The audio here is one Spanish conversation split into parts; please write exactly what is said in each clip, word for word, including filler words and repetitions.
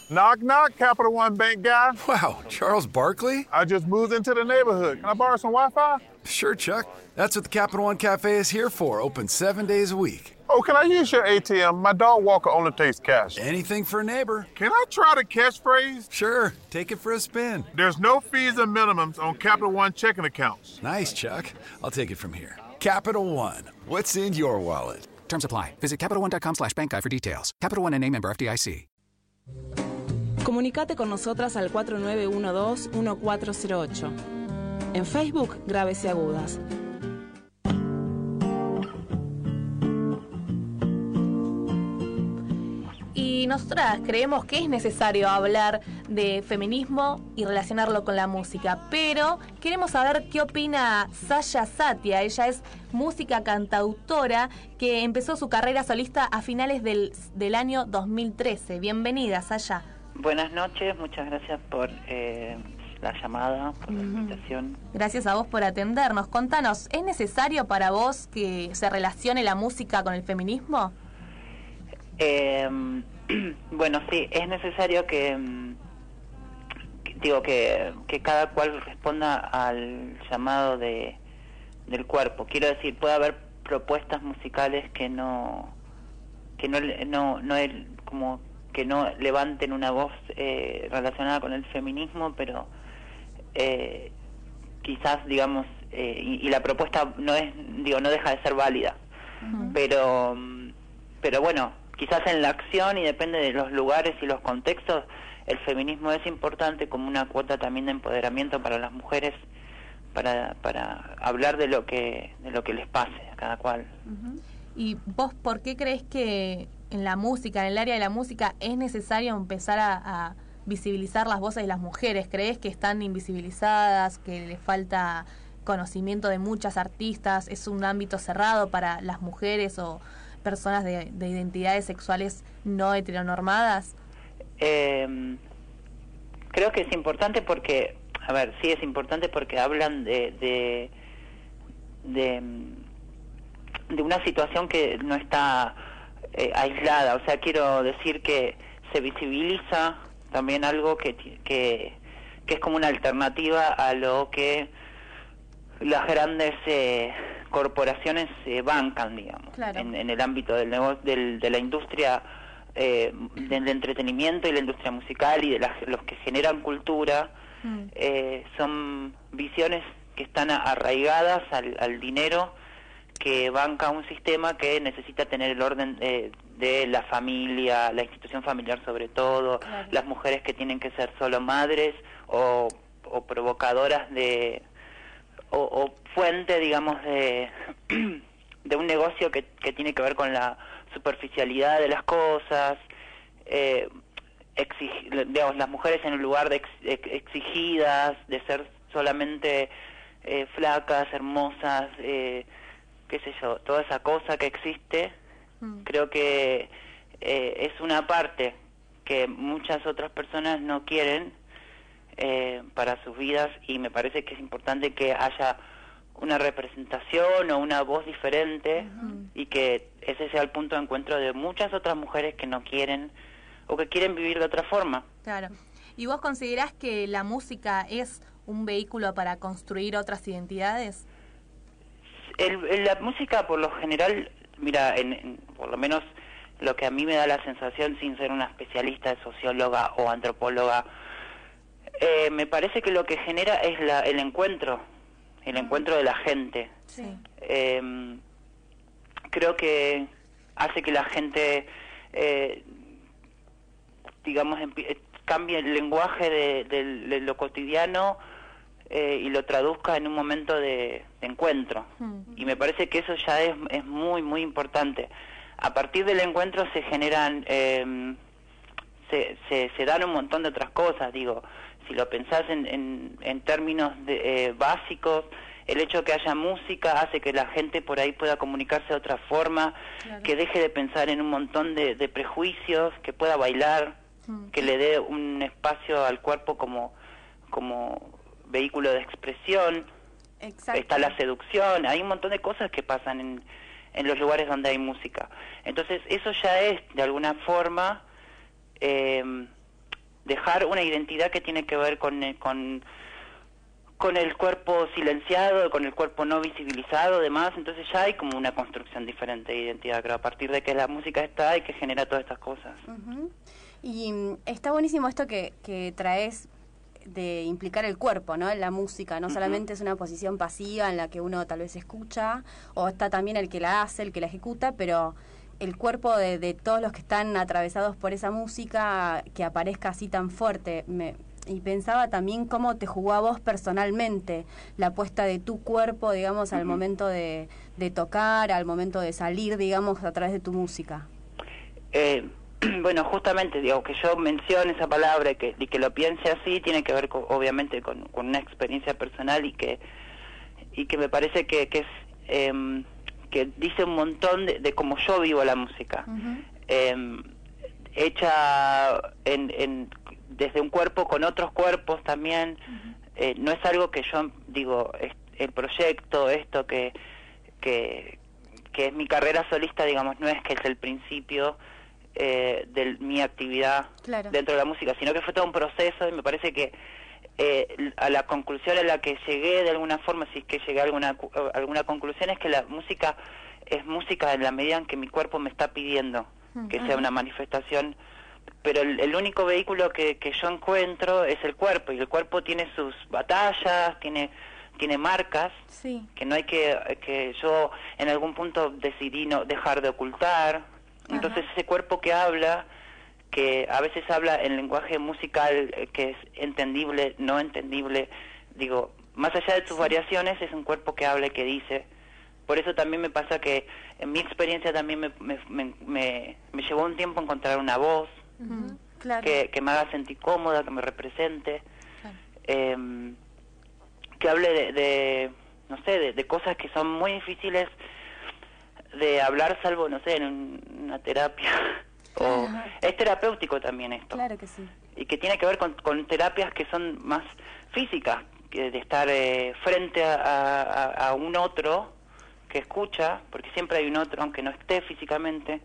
Knock, knock, Capital One Bank guy. Wow, Charles Barkley? I just moved into the neighborhood. Can I borrow some Wi-Fi? Sure, Chuck. That's what the Capital One Cafe is here for, open seven days a week. Oh, can I use your A T M? My dog walker only takes cash. Anything for a neighbor. Can I try the catchphrase? Sure, take it for a spin. There's no fees and minimums on Capital One checking accounts. Nice, Chuck. I'll take it from here. Capital One, what's in your wallet? Terms apply. Visit CapitalOne.com slash bank guide for details. Capital One N A member F D I C. Comunicate con nosotras al cuatro nueve uno dos uno cuatro cero ocho. En Facebook, Graves y Agudas. Y nosotras creemos que es necesario hablar de feminismo y relacionarlo con la música, pero queremos saber qué opina Sasha Satia. Ella es música cantautora que empezó su carrera solista a finales del, del año dos mil trece. Bienvenida, Sasha. Buenas noches, muchas gracias por eh, la llamada, por la invitación. Gracias a vos por atendernos. Contanos, ¿es necesario para vos que se relacione la música con el feminismo? Eh, bueno, sí, es necesario que, que digo que, que cada cual responda al llamado de del cuerpo. Quiero decir, puede haber propuestas musicales que no que no no no el, como que no levanten una voz eh, relacionada con el feminismo, pero eh, quizás, digamos, eh, y, y la propuesta no es, digo, no deja de ser válida, uh-huh. pero, pero bueno, quizás en la acción y depende de los lugares y los contextos, el feminismo es importante como una cuota también de empoderamiento para las mujeres, para para hablar de lo que de lo que les pase a cada cual. Uh-huh. ¿Y vos por qué crees que en la música, en el área de la música, es necesario empezar a, a visibilizar las voces de las mujeres? ¿Crees que están invisibilizadas, que les falta conocimiento de muchas artistas? ¿Es un ámbito cerrado para las mujeres o personas de, de identidades sexuales no heteronormadas? Eh, creo que es importante porque, a ver, sí es importante porque hablan de de, de, de una situación que no está eh, aislada. O sea, quiero decir que se visibiliza también algo que, que, que es como una alternativa a lo que las grandes eh, corporaciones eh, bancan, digamos, claro. en, en el ámbito del negocio, del, de la industria eh, del entretenimiento y la industria musical y de la, los que generan cultura. mm. eh, son visiones que están arraigadas al, al dinero que banca un sistema que necesita tener el orden eh, de la familia, la institución familiar sobre todo, claro. las mujeres que tienen que ser solo madres o, o provocadoras de o, o fuente, digamos, de de un negocio que, que tiene que ver con la superficialidad de las cosas, eh, exig, digamos, las mujeres en un lugar de ex, ex, exigidas, de ser solamente eh, flacas, hermosas, eh, qué sé yo, toda esa cosa que existe, mm. creo que eh, es una parte que muchas otras personas no quieren eh, para sus vidas, y me parece que es importante que haya una representación o una voz diferente, uh-huh. y que ese sea el punto de encuentro de muchas otras mujeres que no quieren o que quieren vivir de otra forma. Claro. ¿Y vos considerás que la música es un vehículo para construir otras identidades? El, el, la música, por lo general, mira, en, en, por lo menos lo que a mí me da la sensación, sin ser una especialista, socióloga o antropóloga, eh, me parece que lo que genera es la, el encuentro, el encuentro de la gente. Sí. Eh, creo que hace que la gente, eh, digamos, cambie el lenguaje de, de, de lo cotidiano eh, y lo traduzca en un momento de, de encuentro. Mm. Y me parece que eso ya es, es muy, muy importante. A partir del encuentro se generan, eh, se, se, se dan un montón de otras cosas, digo. Si lo pensás en, en, en términos de, eh, básicos, el hecho de que haya música hace que la gente por ahí pueda comunicarse de otra forma, claro. que deje de pensar en un montón de, de prejuicios, que pueda bailar, mm. que le dé un espacio al cuerpo como, como vehículo de expresión. Exacto. Está la seducción, hay un montón de cosas que pasan en, en los lugares donde hay música. Entonces eso ya es, de alguna forma, eh, dejar una identidad que tiene que ver con, con, con el cuerpo silenciado, con el cuerpo no visibilizado, demás. Entonces ya hay como una construcción diferente de identidad, creo, a partir de que la música está y que genera todas estas cosas. Uh-huh. Y mm, está buenísimo esto que, que traes de implicar el cuerpo, ¿no? En la música, no uh-huh. solamente es una posición pasiva en la que uno tal vez escucha, o está también el que la hace, el que la ejecuta, pero el cuerpo de, de todos los que están atravesados por esa música, que aparezca así tan fuerte. Me, y pensaba también cómo te jugó a vos personalmente la puesta de tu cuerpo, digamos, uh-huh. al momento de, de tocar, al momento de salir, digamos, a través de tu música. Eh... Bueno, justamente, digo, que yo mencione esa palabra y que, y que lo piense así tiene que ver, con, obviamente, con, con una experiencia personal y que y que me parece que, que es eh, que dice un montón de, de cómo yo vivo la música, uh-huh. eh, hecha en, en, desde un cuerpo con otros cuerpos también. Uh-huh. eh, no es algo que yo digo, es, el proyecto, esto que, que, que es mi carrera solista, digamos, no es que es el principio Eh, de mi actividad claro. dentro de la música, sino que fue todo un proceso y me parece que eh, a la conclusión a la que llegué de alguna forma, si es que llegué a alguna, a alguna conclusión, es que la música es música en la medida en que mi cuerpo me está pidiendo uh-huh. que sea una manifestación, pero el, el único vehículo que, que yo encuentro es el cuerpo, y el cuerpo tiene sus batallas, tiene tiene marcas sí. que no hay que, que yo en algún punto decidí no dejar de ocultar. Entonces Ajá. ese cuerpo que habla, que a veces habla en lenguaje musical eh, que es entendible, no entendible, digo, más allá de sus sí. variaciones, es un cuerpo que habla y que dice. Por eso también me pasa que en mi experiencia también me, me, me, me, me llevó un tiempo encontrar una voz uh-huh. claro. que, que me haga sentir cómoda, que me represente, claro. eh, que hable de, de no sé, de, de cosas que son muy difíciles de hablar, salvo, no sé, en un, una terapia. O, es terapéutico también esto. Claro que sí. Y que tiene que ver con, con terapias que son más físicas, que de estar eh, frente a, a, a un otro que escucha, porque siempre hay un otro, aunque no esté físicamente,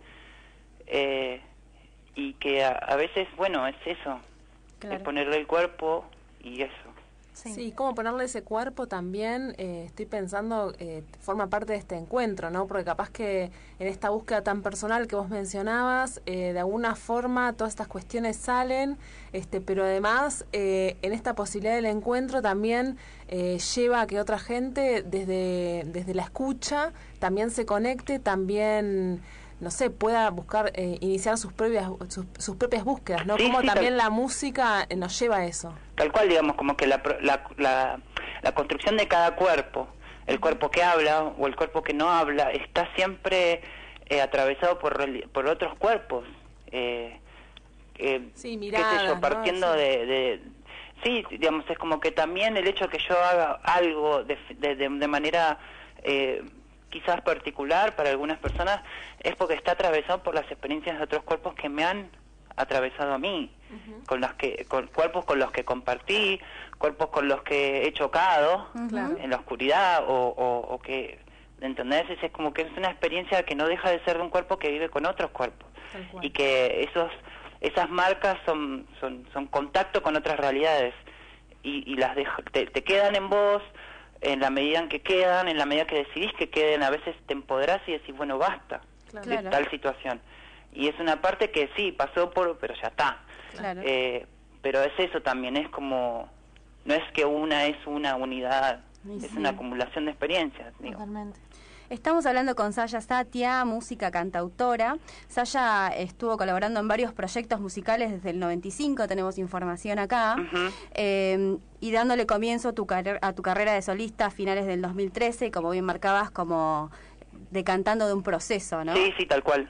eh, y que a, a veces, bueno, es eso, claro. es ponerle el cuerpo y eso. Sí. sí, cómo ponerle ese cuerpo también, eh, estoy pensando, eh, forma parte de este encuentro, ¿no? Porque capaz que en esta búsqueda tan personal que vos mencionabas, eh, de alguna forma todas estas cuestiones salen, este, pero además eh, en esta posibilidad del encuentro también eh, lleva a que otra gente desde, desde la escucha también se conecte, también no sé, pueda buscar, eh, iniciar sus propias sus, sus propias búsquedas, ¿no? Sí, Como sí, también tal, la música nos lleva a eso. Tal cual, digamos, como que la, la, la, la construcción de cada cuerpo, el cuerpo que habla o el cuerpo que no habla, está siempre eh, atravesado por, por otros cuerpos. Eh, eh, sí, miradas, qué sé yo, partiendo ¿no? de, de... Sí, digamos, es como que también el hecho que yo haga algo de, de, de, de manera... Eh, quizás particular para algunas personas, es porque está atravesado por las experiencias de otros cuerpos que me han atravesado a mí, uh-huh. con los que, con cuerpos con los que compartí, cuerpos con los que he chocado uh-huh. en la oscuridad, o, o, o que, ¿entendés? Es como que es una experiencia que no deja de ser de un cuerpo que vive con otros cuerpos, y que esos esas marcas son son, son contacto con otras realidades, y, y las deja, te, te quedan en vos, en la medida en que quedan, en la medida que decidís que queden, a veces te empoderás y decís, bueno, basta claro. de tal situación. Y es una parte que sí, pasó por, pero ya está. Claro. Eh, pero es eso también, es como, no es que una es una unidad, sí, es sí. una acumulación de experiencias. Digo. Totalmente. Estamos hablando con Saya Satia, música cantautora. Saya estuvo colaborando en varios proyectos musicales desde el noventa y cinco, tenemos información acá, uh-huh. eh, y dándole comienzo a tu, car- a tu carrera de solista a finales del dos mil trece, como bien marcabas, como decantando de un proceso, ¿no? Sí, sí, tal cual.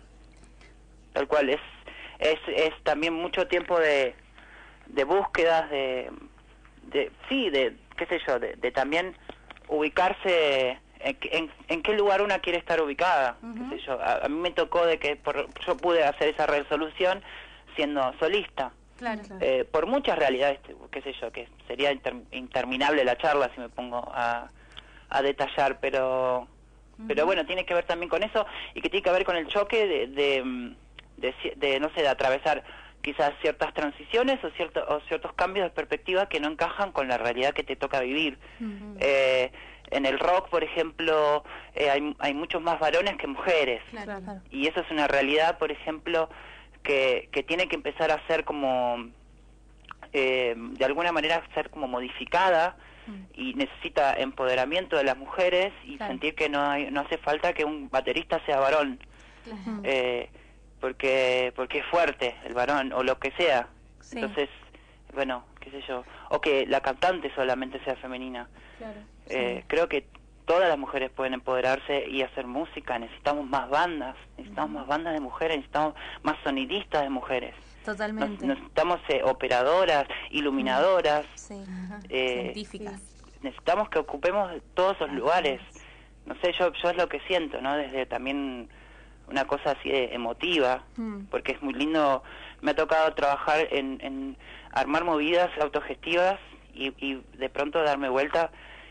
Tal cual, es es, es también mucho tiempo de, de búsquedas, de, de sí, de, qué sé yo, de, de también ubicarse... En, en, en qué lugar una quiere estar ubicada. Uh-huh. Qué sé yo, a, a mí me tocó de que por, yo pude hacer esa resolución siendo solista. Claro, claro. Eh, por muchas realidades, qué sé yo, que sería inter, interminable la charla si me pongo a, a detallar, pero uh-huh. pero bueno, tiene que ver también con eso, y que tiene que ver con el choque de, de, de, de no sé, de atravesar quizás ciertas transiciones o, cierto, o ciertos cambios de perspectiva que no encajan con la realidad que te toca vivir. Uh-huh. eh, en el rock, por ejemplo, eh, hay, hay muchos más varones que mujeres. Claro, claro. Y eso es una realidad, por ejemplo, que, que tiene que empezar a ser como, eh, de alguna manera, ser como modificada, uh-huh. y necesita empoderamiento de las mujeres y claro. sentir que no, hay, no hace falta que un baterista sea varón. Uh-huh. eh, porque porque es fuerte el varón o lo que sea. Sí. Entonces, bueno, qué sé yo, o que la cantante solamente sea femenina. Claro. Eh, sí. Creo que todas las mujeres pueden empoderarse y hacer música. Necesitamos más bandas, necesitamos uh-huh. más bandas de mujeres, necesitamos más sonidistas de mujeres. Totalmente. Nos, necesitamos eh, operadoras, iluminadoras, sí. eh, científicas. Necesitamos que ocupemos todos esos lugares. No sé, yo yo es lo que siento, ¿no? Desde también una cosa así de emotiva, mm. porque es muy lindo. Me ha tocado trabajar en, en armar movidas autogestivas y, y de pronto darme vuelta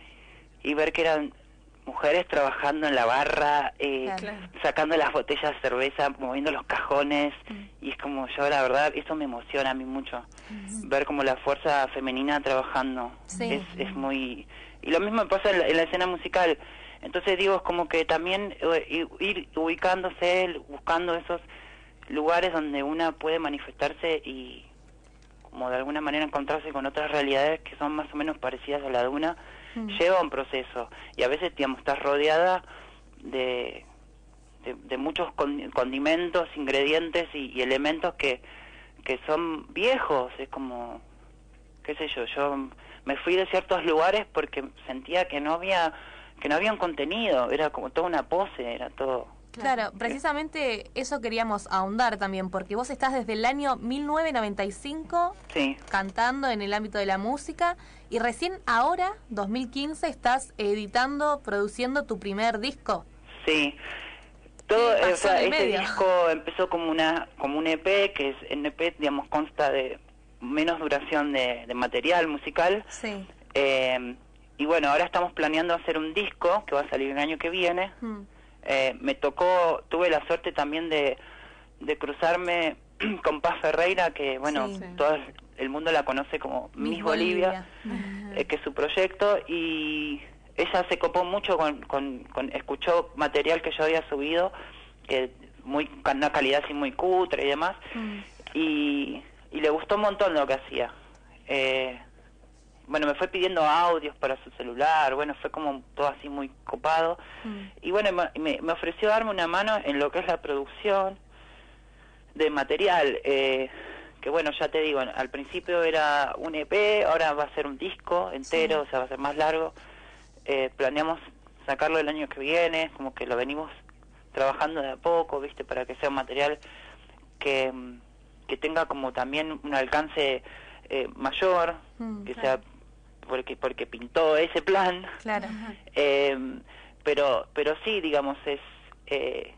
y ver que eran mujeres trabajando en la barra, eh, claro. sacando las botellas de cerveza, moviendo los cajones, mm. y es como yo, la verdad, eso me emociona a mí mucho, mm. ver como la fuerza femenina trabajando, sí. es, es muy... Y lo mismo pasa en la, en la escena musical. Entonces digo, es como que también eh, ir ubicándose, buscando esos lugares donde una puede manifestarse y como de alguna manera encontrarse con otras realidades que son más o menos parecidas a la de una, mm. lleva un proceso. Y a veces, digamos, estás rodeada de, de, de muchos condimentos, ingredientes y, y elementos que, que son viejos. Es como, qué sé yo, yo me fui de ciertos lugares porque sentía que no había... que no había un contenido, era como toda una pose, era todo... Claro, precisamente eso queríamos ahondar también, porque vos estás desde el año mil novecientos noventa y cinco sí. cantando en el ámbito de la música, y recién ahora, dos mil quince, estás editando, produciendo tu primer disco. Sí, todo, sí, o sea, ese medio? disco empezó como una como un E P, que es el E P, digamos, consta de menos duración de, de material musical. Sí. Eh, Y bueno, ahora estamos planeando hacer un disco que va a salir el año que viene. Mm. Eh, me tocó, tuve la suerte también de, de cruzarme con Paz Ferreira, que bueno, sí. todo el mundo la conoce como Miss, Miss Bolivia, Bolivia. Eh, que es su proyecto, y ella se copó mucho con, con, con escuchó material que yo había subido, que muy con una calidad así muy cutre y demás, mm. y, y le gustó un montón lo que hacía. Eh, Bueno, me fue pidiendo audios para su celular, bueno, fue como todo así muy copado. Mm. Y bueno, me, me ofreció darme una mano en lo que es la producción de material, eh, que bueno, ya te digo, al principio era un E P, ahora va a ser un disco entero, sí. o sea, va a ser más largo. Eh, planeamos sacarlo el año que viene, como que lo venimos trabajando de a poco, ¿viste? Para que sea un material que, que tenga como también un alcance eh, mayor, mm, que claro. sea... porque porque pintó ese plan, claro. eh, pero pero sí, digamos, es eh,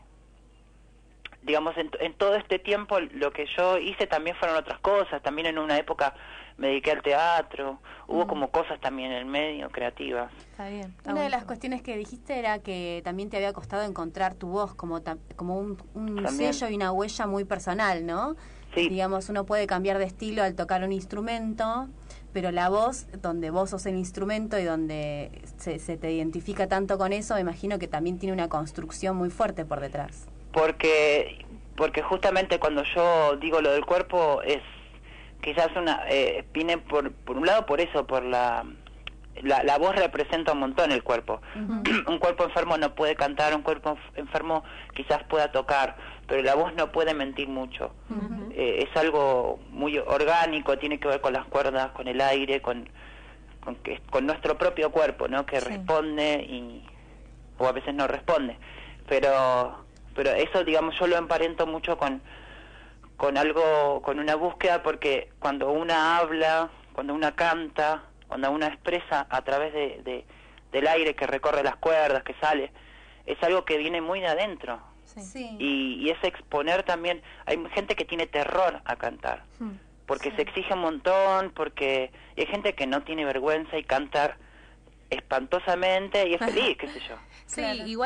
digamos en, en todo este tiempo lo que yo hice también fueron otras cosas. También en una época me dediqué al teatro, hubo mm. como cosas también en el medio creativas. Está bien. Está una bueno. de las cuestiones que dijiste era que también te había costado encontrar tu voz como ta, como un, un sello y una huella muy personal, ¿no? Sí. Digamos, uno puede cambiar de estilo al tocar un instrumento, pero la voz, donde vos sos el instrumento y donde se, se te identifica tanto con eso, me imagino que también tiene una construcción muy fuerte por detrás. Porque porque justamente cuando yo digo lo del cuerpo es quizás una eh, viene por por un lado por eso, por la la, la voz representa un montón el cuerpo. Uh-huh. Un cuerpo enfermo no puede cantar, un cuerpo enfermo quizás pueda tocar, pero la voz no puede mentir mucho. Uh-huh. Eh, es algo muy orgánico, tiene que ver con las cuerdas, con el aire, con con, que, con nuestro propio cuerpo, ¿no? Que sí. responde y o a veces no responde. Pero pero eso, digamos, yo lo emparento mucho con con algo, con una búsqueda, porque cuando una habla, cuando una canta, cuando una expresa a través de, de del aire que recorre las cuerdas, que sale, es algo que viene muy de adentro. Sí. Y, y es exponer también, hay gente que tiene terror a cantar, porque sí. se exige un montón, porque y hay gente que no tiene vergüenza y canta espantosamente y es feliz, qué sé yo. Sí, claro. igual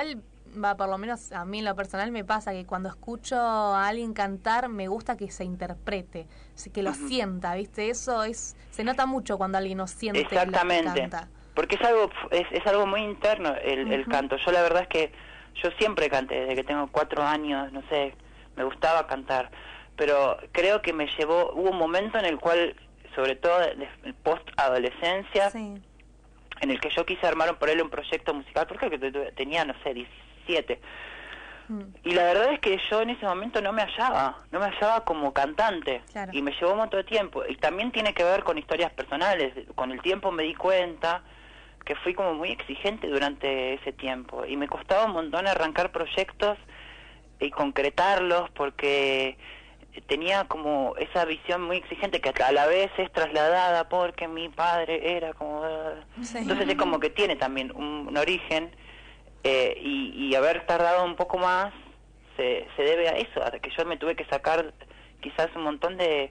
va, por lo menos a mí en lo personal me pasa que cuando escucho a alguien cantar me gusta que se interprete, que lo uh-huh. sienta, ¿viste? Eso es se nota mucho cuando alguien no siente Exactamente. lo que canta. Porque es algo es, es algo muy interno el, uh-huh. el canto. Yo la verdad es que yo siempre canté, desde que tengo cuatro años, no sé, me gustaba cantar, pero creo que me llevó, hubo un momento en el cual, sobre todo post-adolescencia, sí. en el que yo quise armar por él un proyecto musical, porque tenía, no sé, diecisiete. Mm. Y la verdad es que yo en ese momento no me hallaba, no me hallaba como cantante. Claro. Y me llevó un montón de tiempo. Y también tiene que ver con historias personales. Con el tiempo me di cuenta que fui como muy exigente durante ese tiempo. Y me costaba un montón arrancar proyectos y concretarlos, porque tenía como esa visión muy exigente que a la vez es trasladada porque mi padre era como... Sí. Entonces es como que tiene también un, un origen, eh, y, y haber tardado un poco más se, se debe a eso, a que yo me tuve que sacar quizás un montón de,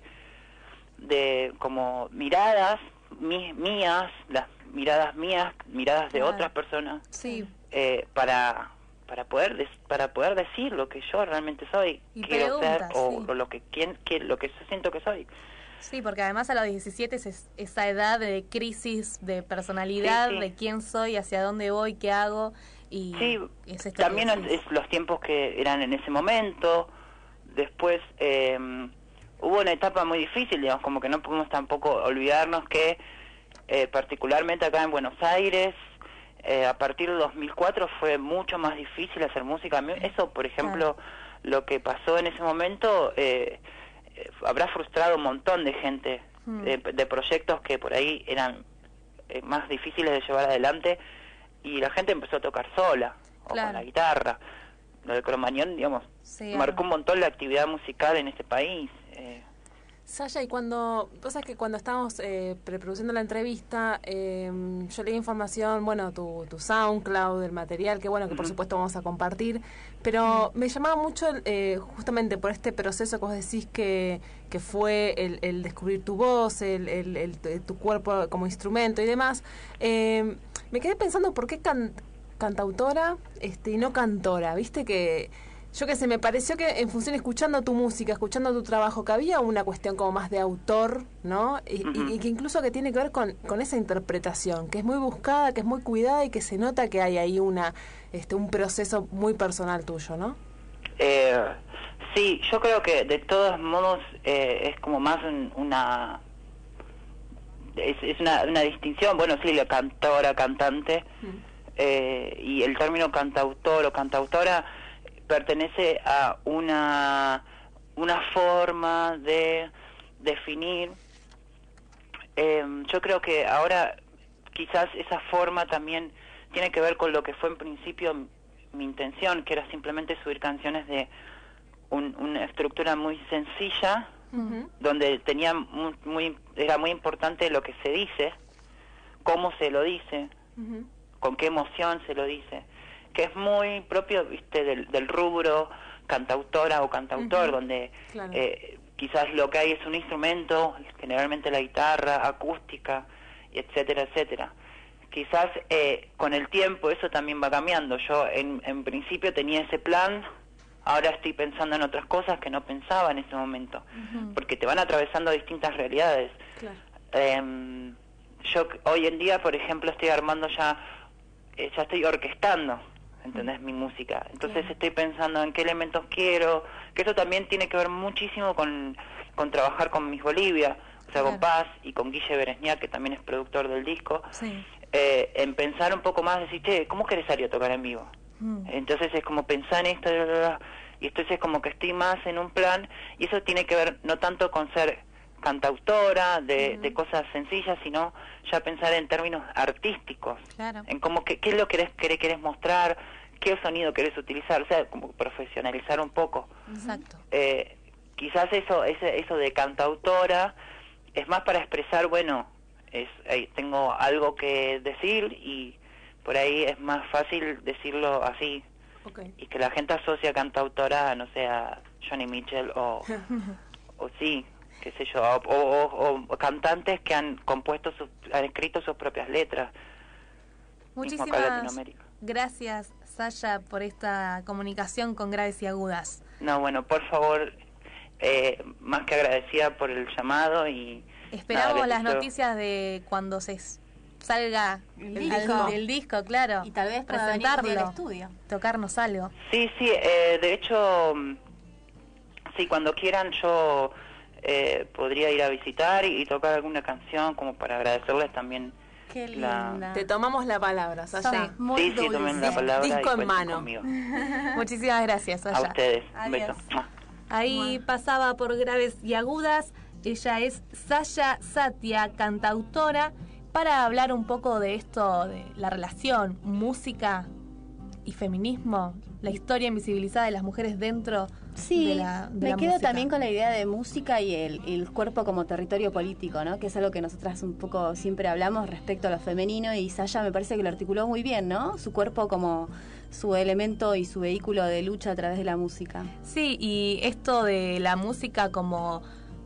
de como miradas mi, mías, las miradas mías, miradas de claro. otras personas, sí. eh, para... para poder des, para poder decir lo que yo realmente soy, y quiero ser, o, sí. o lo que quien, que, lo que yo siento que soy. Sí, porque además a los diecisiete es esa edad de crisis de personalidad, sí, sí. de quién soy, hacia dónde voy, qué hago, y sí, es también es, es los tiempos que eran en ese momento. Después eh, hubo una etapa muy difícil, digamos, como que no podemos tampoco olvidarnos que eh, particularmente acá en Buenos Aires, Eh, a partir del dos mil cuatro fue mucho más difícil hacer música. Eso, por ejemplo, claro. lo que pasó en ese momento eh, eh, habrá frustrado un montón de gente, mm. de, de proyectos que por ahí eran eh, más difíciles de llevar adelante, y la gente empezó a tocar sola, o claro. con la guitarra. Lo de Cromañón, digamos, sí, marcó un montón la actividad musical en este país. Eh, Sasha, y cuando, vos sabés que cuando estábamos eh, preproduciendo la entrevista, eh, yo leí información, bueno, tu, tu SoundCloud, el material, que bueno, que uh-huh. por supuesto vamos a compartir, pero uh-huh. me llamaba mucho eh, justamente por este proceso que vos decís que, que fue el, el descubrir tu voz, el, el, el, el, tu cuerpo como instrumento y demás. Eh, me quedé pensando por qué can, cantautora este, y no cantora, viste que... Yo que sé, me pareció que en función, escuchando tu música, escuchando tu trabajo, que había una cuestión como más de autor, ¿no? Y, uh-huh. y, y que incluso que tiene que ver con, con esa interpretación, que es muy buscada, que es muy cuidada y que se nota que hay ahí una este un proceso muy personal tuyo, ¿no? Eh, sí, yo creo que de todos modos eh, es como más un, una... Es, es una, una distinción, bueno, sí, la cantora, cantante, uh-huh. eh, y el término cantautor o cantautora pertenece a una una forma de definir. Eh, yo creo que ahora quizás esa forma también tiene que ver con lo que fue en principio mi, mi intención, que era simplemente subir canciones de un, una estructura muy sencilla, uh-huh. donde tenía muy, muy era muy importante lo que se dice, cómo se lo dice, uh-huh. con qué emoción se lo dice, que es muy propio, viste, del, del rubro cantautora o cantautor, uh-huh. donde claro. eh, quizás lo que hay es un instrumento, generalmente la guitarra, acústica, etcétera, etcétera. Quizás eh, con el tiempo eso también va cambiando. Yo en, en principio tenía ese plan, ahora estoy pensando en otras cosas que no pensaba en ese momento, uh-huh. porque te van atravesando distintas realidades. Claro. Eh, yo hoy en día, por ejemplo, estoy armando ya, eh, ya estoy orquestando, ¿entendés? Mi música. Entonces claro. estoy pensando en qué elementos quiero, que eso también tiene que ver muchísimo con, con trabajar con Miss Bolivia, o sea, claro. con Paz y con Guille Beresniak, que también es productor del disco, sí. eh, en pensar un poco más, decir, che, ¿cómo querés salir a tocar en vivo? Mm. Entonces es como pensar en esto, bla, bla, bla, y entonces es como que estoy más en un plan, y eso tiene que ver no tanto con ser cantautora de, uh-huh. de cosas sencillas, sino ya pensar en términos artísticos, claro. en cómo que, qué es lo que querés, querés, querés mostrar, qué sonido querés utilizar, o sea, como profesionalizar un poco. Exacto. Eh, quizás eso, ese, eso de cantautora es más para expresar, bueno, es, eh, tengo algo que decir y por ahí es más fácil decirlo así, okay. y que la gente asocia cantautora, no sé, a Johnny Mitchell o, o sí, qué sé yo, o, o, o cantantes que han compuesto, sus, han escrito sus propias letras. Muchísimas gracias, Sasha, por esta comunicación con Graves y Agudas. No, bueno, por favor, eh, más que agradecida por el llamado y... Esperamos nada, las deseo... noticias de cuando se salga el el disco, al, el disco claro. Y tal vez pueda venir presentarlo, del estudio. tocarnos algo. Sí, sí, eh, de hecho, sí, cuando quieran yo eh, podría ir a visitar y, y tocar alguna canción como para agradecerles también. Qué la... linda. Te tomamos la palabra, Sasha. Sí, muy Sí, sí, dulce. tomen la palabra Disco y en cuenten mano. conmigo. Muchísimas gracias, Sasha. A ustedes, un Adiós. beso. Ahí pasaba por Graves y Agudas. Ella es Sasha Satia, cantautora, para hablar un poco de esto, de la relación música y feminismo, la historia invisibilizada de las mujeres dentro Sí, de la, de me la quedo música. también con la idea de música y el, y el cuerpo como territorio político, ¿no? Que es algo que nosotras un poco siempre hablamos respecto a lo femenino, y Sasha me parece que lo articuló muy bien, ¿no? Su cuerpo como su elemento y su vehículo de lucha a través de la música. Sí, y esto de la música como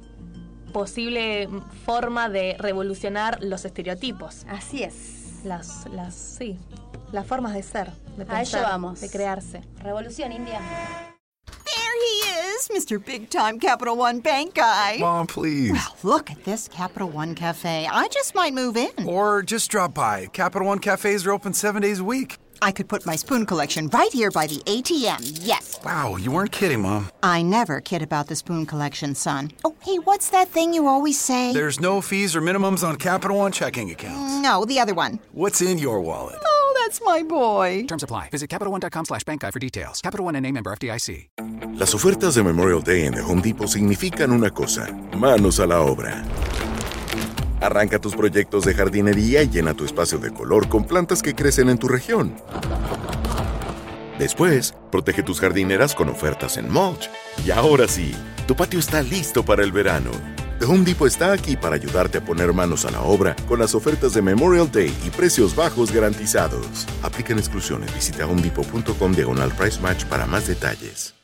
posible forma de revolucionar los estereotipos. Así es. Las, las, sí, las formas de ser, de A ello pensar, vamos. de crearse. Revolución India. There he is, Mister Big Time Capital One Bank guy. Mom, please. Well, look at this Capital One Cafe. I just might move in. Or just drop by. Capital One cafes are open seven days a week. I could put my spoon collection right here by the A T M, yes. Wow, you weren't kidding, Mom. I never kid about the spoon collection, son. Oh, hey, what's that thing you always say? There's no fees or minimums on Capital One checking accounts. No, the other one. What's in your wallet? Oh, that's my boy. Terms apply. Visit CapitalOne.com slash bank guy for details. Capital One N A member F D I C. Las ofertas de Memorial Day en The Home Depot significan una cosa: manos a la obra. Arranca tus proyectos de jardinería y llena tu espacio de color con plantas que crecen en tu región. Después, protege tus jardineras con ofertas en mulch. Y ahora sí, tu patio está listo para el verano. The Home Depot está aquí para ayudarte a poner manos a la obra con las ofertas de Memorial Day y precios bajos garantizados. Aplican exclusiones. Visita homedepot punto com diagonal price match para más detalles.